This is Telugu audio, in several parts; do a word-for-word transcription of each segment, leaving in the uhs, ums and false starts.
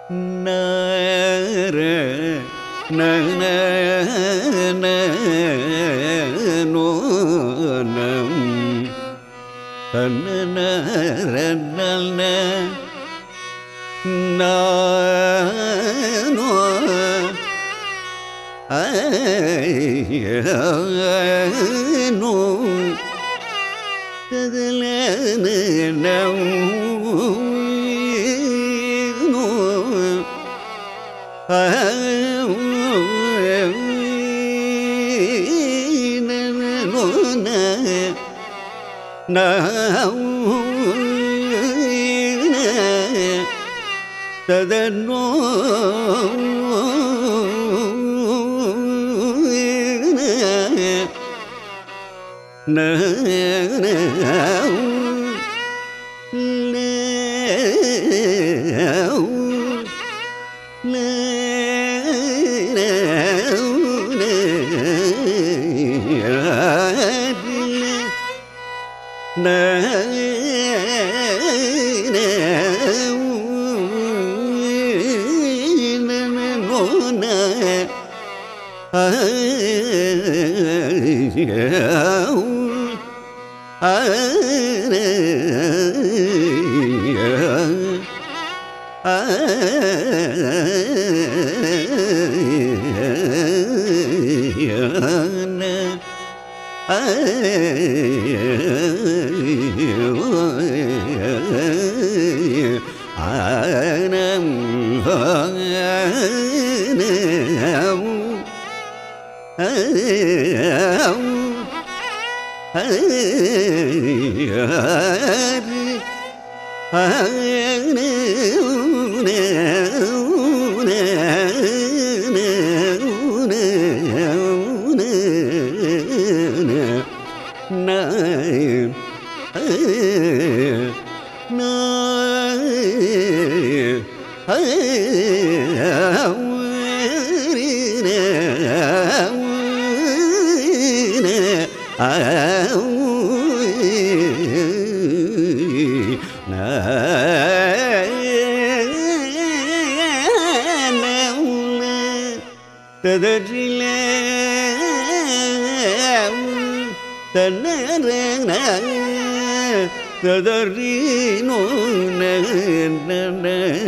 நர நன நோனம் தன்ன நன நானோ ஐயனோ ததலன நௌ ததனோ ந ததறினோ நன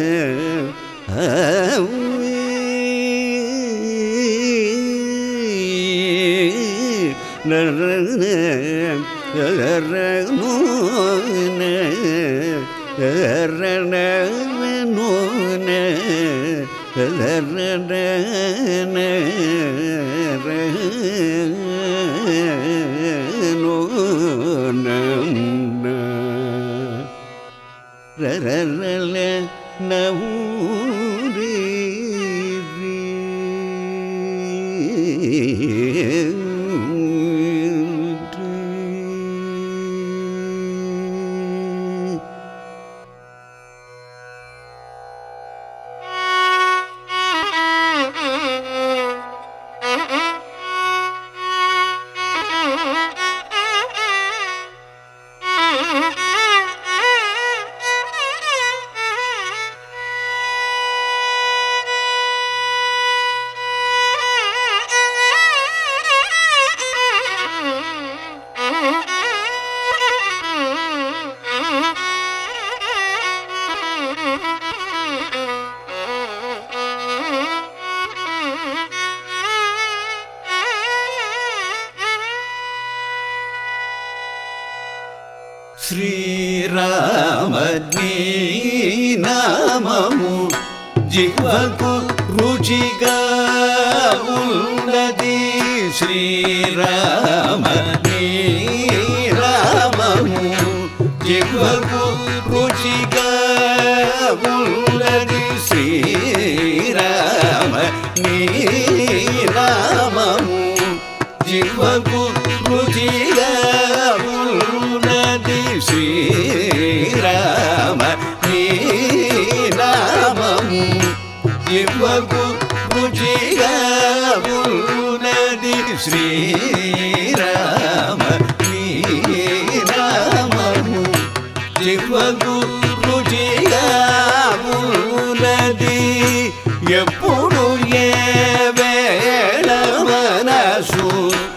శ్రీరామని నామము జిహ్వకు రుచిగా ఉన్నది. శ్రీరామని నామము జిహ్వకు రుచిగా ఉన్నది. శ్రీరామని నామము జిహ్వకు రుచిగా ఉన్నది. శ్రీరామ నీ నామము జిహ్వకు రుచిగా ఉన్నది. శ్రీరామ నీ నామము జిహ్వకు రుచిగా ఉన్నది. ఉన్నది ఎప్పుడు ఏ వేళ మనసు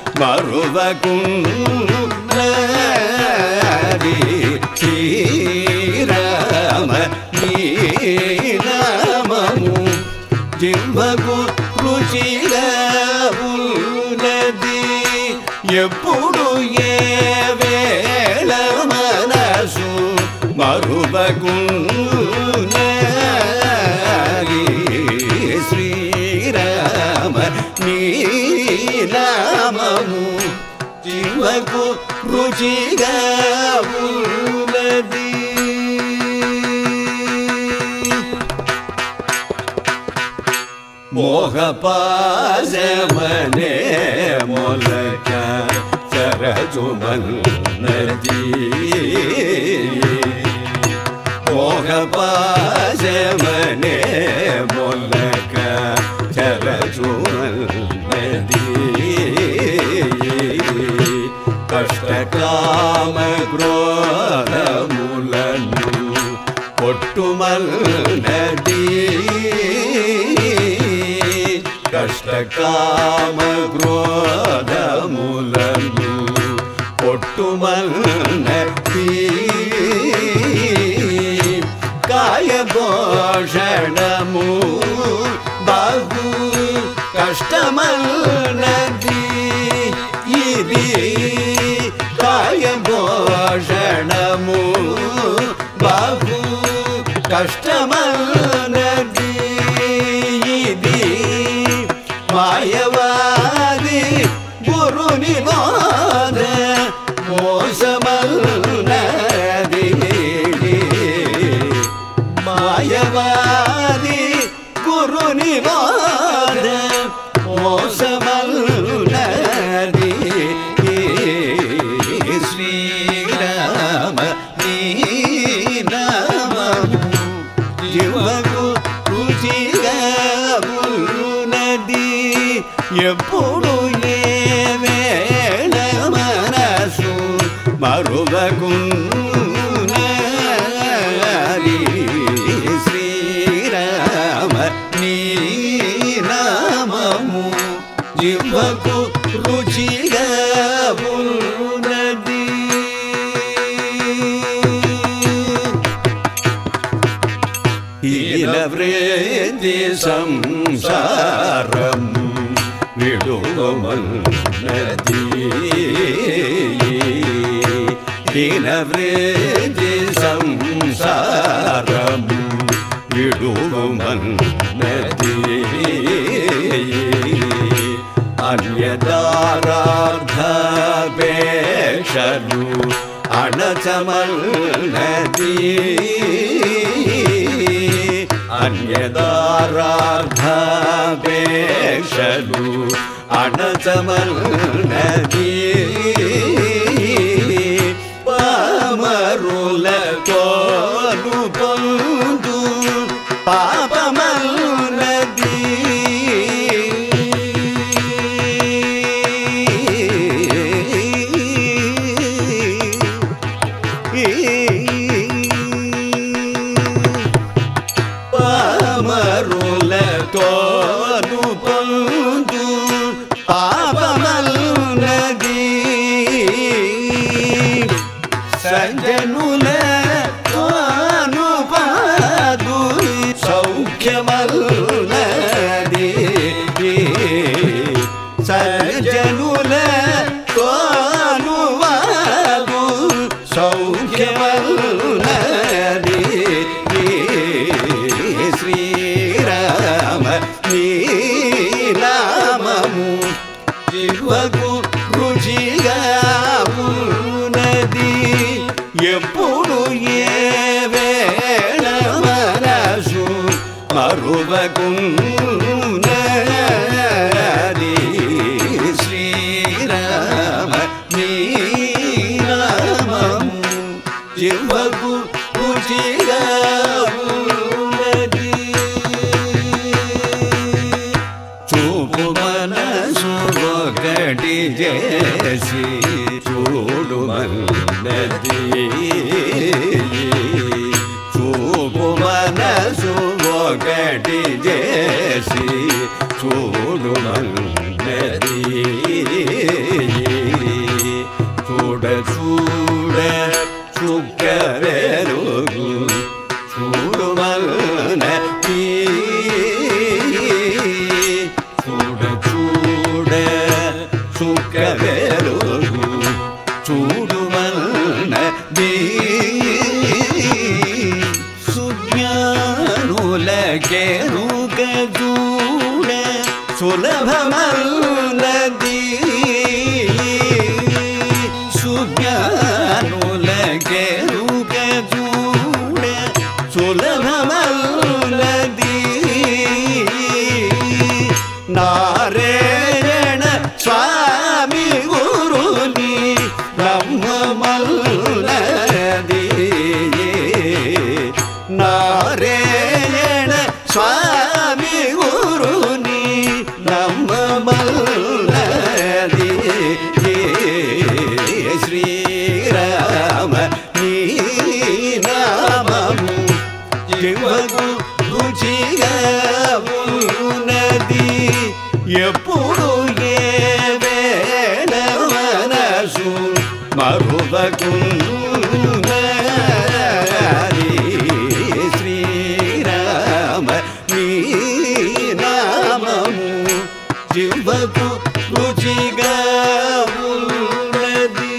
మరువకున్నది శ్రీరామ నీ నామము జిహ్వకు రుచిగా ఉన్నది ఎప్పుడు ఏ వేళ మనసు మరువకున్నది శ్రీరామ నీ నామము జిహ్వకు రుచిగా ఉన్నది మోహపాశమనే మొలక చరజుమన్నది మోహపాశమనే మొలక చరజుమన్నది కష్టకామ క్రోధములను కొట్టుమన్నది కష్టకామ క్రోధములను కొట్టుమన్నది కాయభూషణము బహు కష్టమన్నది ఇది కాయభూషణము బహు కష్టమన్నది ఇది మాయవాది గురుని బోధ మోసమన్నది మాయవాది గురుని బోధ మోసమన్నది శ్రీరామ నీ నామము జిహ్వకు రుచిగా ఉన్నది ఎప్పుడు ఏ వేళ మనసు మరువకున్నది శ్రీరామ నీ నామము జిహ్వకు రుచిగా ఉన్నది హీన వృత్తి సంసారము విడువమన్నది హీన వృత్తి సంసారము విడువమన్నది అన్యదారార్థాపేక్షలు అణచమన్నది అన్యదారార్థాపేక్షలు అణచమన్నది పామరులతోను పొందు పాపమన్నది పామరులతోను పొందు పాపమన్నది సంజనుల తాను పాదు సౌఖ్యమన్నది సంజనుల తాను వాదు సౌఖ్యమన్నది శ్రీరామ నీ నామము జిహ్వకు రుచిగా ఉన్నది ఎప్పుడు ఏ వేళ మనసు మరువకున్నది శ్రీరామ నీ నామము జిహ్వకు రుచిగా ఉన్నది చూపు మనసు ఒకటి చేసి చూడుమన్నది చూపు మనసు ఒకటి ఒకటి చేసి చూడుమన్నది చూడ చూడ చుక్క వెలుగు చూడుమన్నది చూడ చూడ చుక్క వెలుగు చూడుమన్నది సుజ్ఞానులకెరుక చూడ సులభమన్నది సుజ్ఞానులకెరుక చూడ సులభమన్నది నారాయణ స్వామి గురుని బ్రహ్మమల్లది నారాయణ స్వామి గురుని బ్రహ్మమల్లది శ్రీరామ నీ నామము జీవకు రుచిగా ఉన్నది ఎప్పుడు ఏ వేళ మనసు మరువకున్నది శ్రీరామ నీ నామము జీవకు రుచిగా ఉన్నది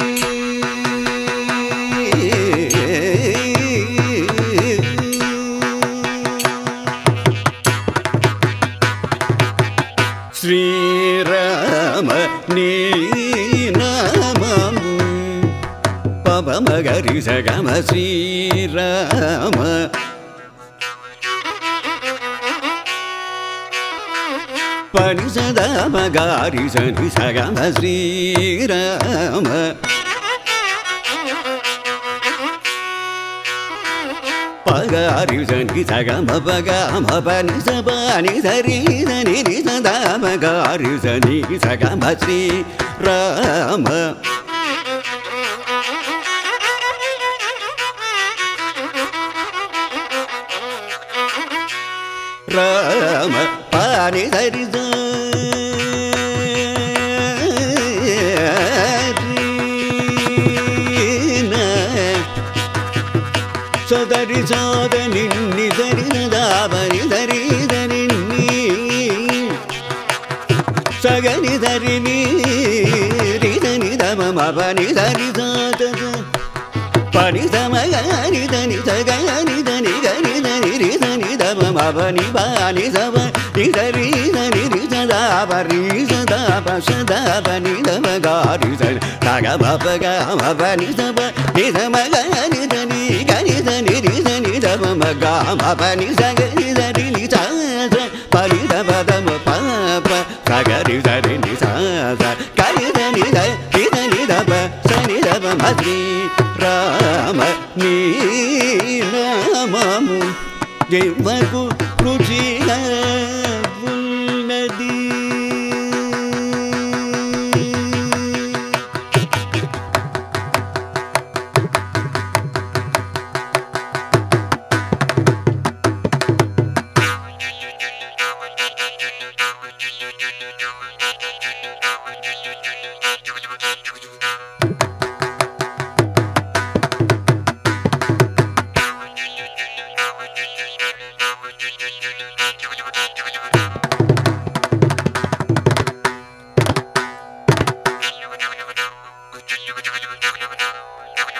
శ్రీరామ నీ నామము పవమగరి సగమ శ్రీరామ పని సదమ గారి సని సగమ శ్రీరామ పగారి సని సగమ పగమ పని సని సరి సని సదమ గారి సని సగమ శ్రీరామ రామ పాని సరి సదరి సాద నిన్ని సరి దావని సరి దని సగని సరిని రిదని దమ మని సరి సాద పని సమగని దని సగని దని గని దని రిదని దమ మని బాని సవ నిసరి దని రిసదా పరి సదా పసదా పని దమ గారి సరి సగ మపగ మపని సవ నిసమగని దని గని దని రిదని దమ మగ మపని సగని దని నిసా పని దమ దమ పాప సగరి సరి నిసా గని దని దని దమ సని దమ మద్రి రామ నీ నామము జీవకు రుచిగా ఉన్నది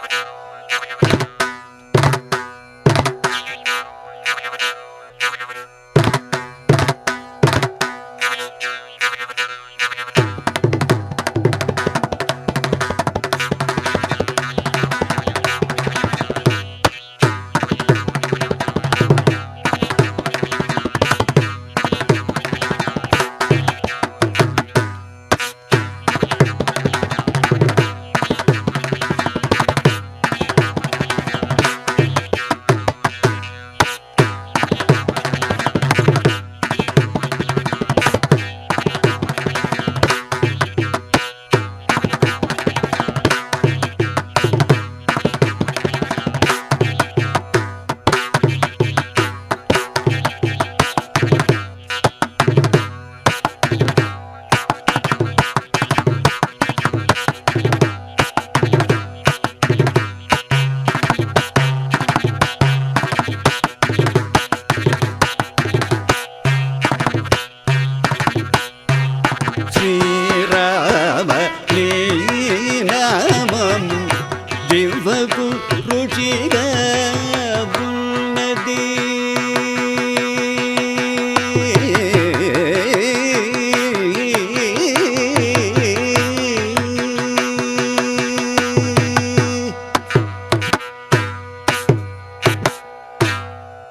Thank you.